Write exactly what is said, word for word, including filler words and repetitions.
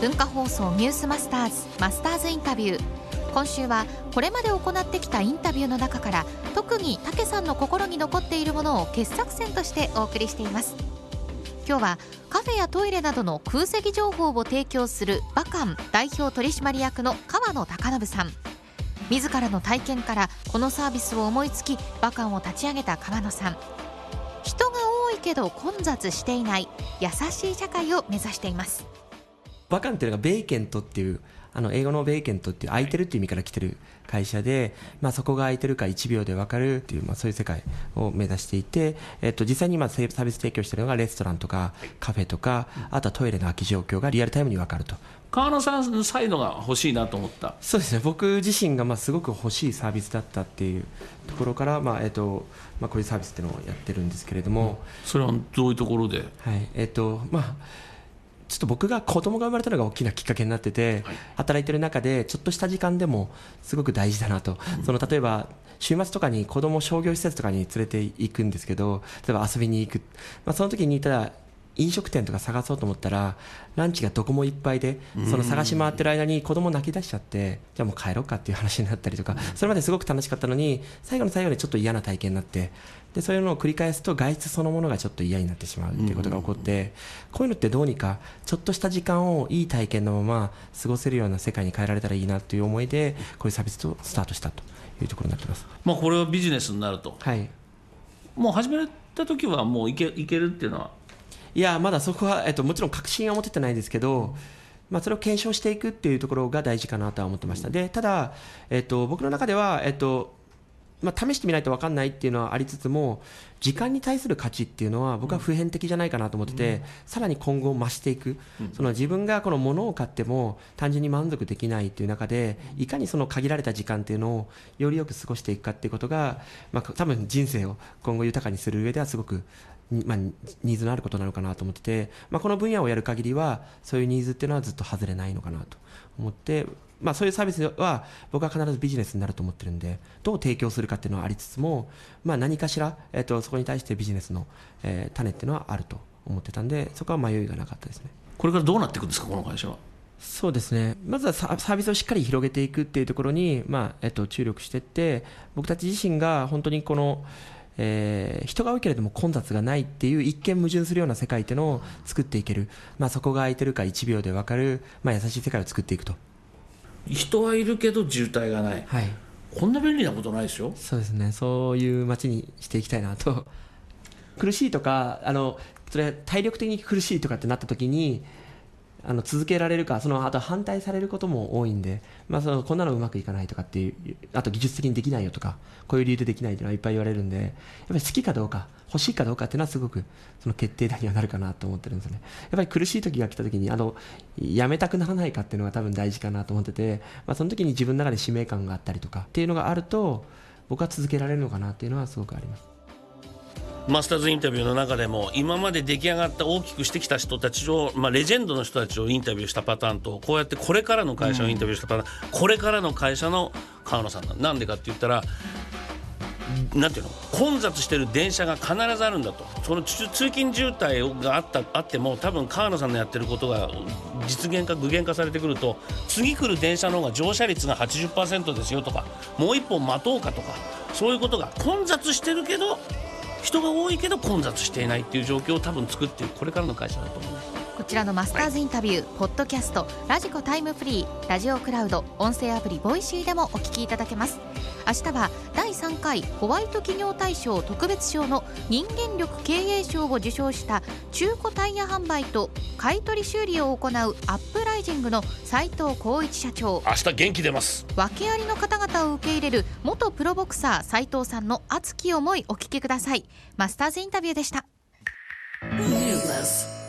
文化放送ニュースマスターズマスターズインタビュー。今週はこれまで行ってきたインタビューの中から特に武さんの心に残っているものを傑作選としてお送りしています。今日はカフェやトイレなどの空席情報を提供するバカン代表取締役の川野貴信さん、自らの体験からこのサービスを思いつきバカンを立ち上げた川野さん、人が多いけど混雑していない優しい社会を目指しています。 バカンっていうのがベイケントっていうあの英語のベイケントっていう空いてるっていう意味から来てる会社で、まあ、そこが空いてるかいちびょうで分かるっていう、まあ、そういう世界を目指していて、えっと、実際に今サービス提供しているのがレストランとかカフェとか、あとはトイレの空き状況がリアルタイムに分かると。 川野さんのサイドが欲しいなと思った。 そうですね、僕自身がまあすごく欲しいサービスだったっていうところから、まあえっとまあ、こういうサービスっていうのをやってるんですけれども、 うん、それはどういうところで？ はいえっとまあちょっと僕が子供が生まれたのが大きなきっかけになってて、はい、働いてる中でちょっとした時間でもすごく大事だなと、うん、その例えば週末とかに子供を商業施設とかに連れて行くんですけど、例えば遊びに行く、まあ、その時にただ飲食店とか探そうと思ったらランチがどこもいっぱいで、その探し回ってる間に子供泣き出しちゃって、じゃあもう帰ろうかっていう話になったりとか、それまですごく楽しかったのに最後の最後でちょっと嫌な体験になって、でそういうのを繰り返すと外出そのものがちょっと嫌になってしまうっていうことが起こって、こういうのってどうにかちょっとした時間をいい体験のまま過ごせるような世界に変えられたらいいなという思いでこういうサービスをスタートしたというところになっています。 まあ、これはビジネスになると、 はい、 もう始めた時はもういけ、いけるっていうのは？ いやまだそこは、えっと、もちろん確信は持ててないですけど、まあ、それを検証していくっていうところが大事かなとは思ってました。でただ、えっと、僕の中では、えっとまあ、試してみないと分かんないっていうのはありつつも、時間に対する価値っていうのは僕は普遍的じゃないかなと思ってて、うん、さらに今後増していく、うん、その自分がこの物を買っても単純に満足できないっていう中で、いかにその限られた時間っていうのをよりよく過ごしていくかっていうことが、まあ、多分人生を今後豊かにする上ではすごくまあ、ニーズのあることなのかなと思ってて、まあ、この分野をやる限りはそういうニーズっていうのはずっと外れないのかなと思って、まあ、そういうサービスは僕は必ずビジネスになると思ってるんで、どう提供するかっていうのはありつつも、まあ、何かしら、えっと、そこに対してビジネスの、えー、種っていうのはあると思ってたんで、そこは迷いがなかったですね。 これからどうなっていくんですか、この会社は？ そうですね、まずはサービスをしっかり広げていくっていうところに、まあえっと、注力していって、僕たち自身が本当にこのえー、人が多いけれども混雑がないっていう一見矛盾するような世界っていうのを作っていける、まあ、そこが空いてるかいちびょうで分かる、まあ、優しい世界を作っていくと。 人はいるけど渋滞がない、 はい、 こんな便利なことないですよ。 そうですね、そういう街にしていきたいなと。苦しいとかあのそれ体力的に苦しいとかってなった時にあの続けられるか、そのあと反対されることも多いんで、まあ、そのこんなのうまくいかないとかっていう、あと技術的にできないよとか、こういう理由でできないっていうのはいっぱい言われるんで、やっぱり好きかどうか欲しいかどうかっていうのはすごくその決定打にはなるかなと思ってるんですよね。やっぱり苦しい時が来た時にあのやめたくならないかっていうのが多分大事かなと思ってて、まあ、その時に自分の中で使命感があったりとかっていうのがあると僕は続けられるのかなっていうのはすごくあります。 マスターズインタビューの中でも今まで出来上がった大きくしてきた人たちを、まあ、レジェンドの人たちをインタビューしたパターンと、こうやってこれからの会社をインタビューしたパターン、うん、これからの会社の川野さんなんでかって言ったら、なんていうの、混雑してる電車が必ずあるんだと。その通勤渋滞があったあっても多分川野さんのやってることが実現化具現化されてくると、次来る電車の方が乗車率が はちじゅっパーセント ですよとか、もう一本待とうかとか、そういうことが混雑してるけど人が多いけど混雑していないっていう状況を多分作っているこれからの会社だと思います。 こちらのマスターズインタビュー、はい、ポッドキャスト、ラジコタイムフリー、ラジオクラウド、音声アプリボイシーでもお聞きいただけます。明日はだいさんかいホワイト企業大賞特別賞の人間力経営賞を受賞した中古タイヤ販売と買取修理を行うアップライジングの斉藤浩一社長、 明日元気出ます。 訳ありの方々を受け入れる元プロボクサー斉藤さんの熱き思いお聞きください。マスターズインタビューでした。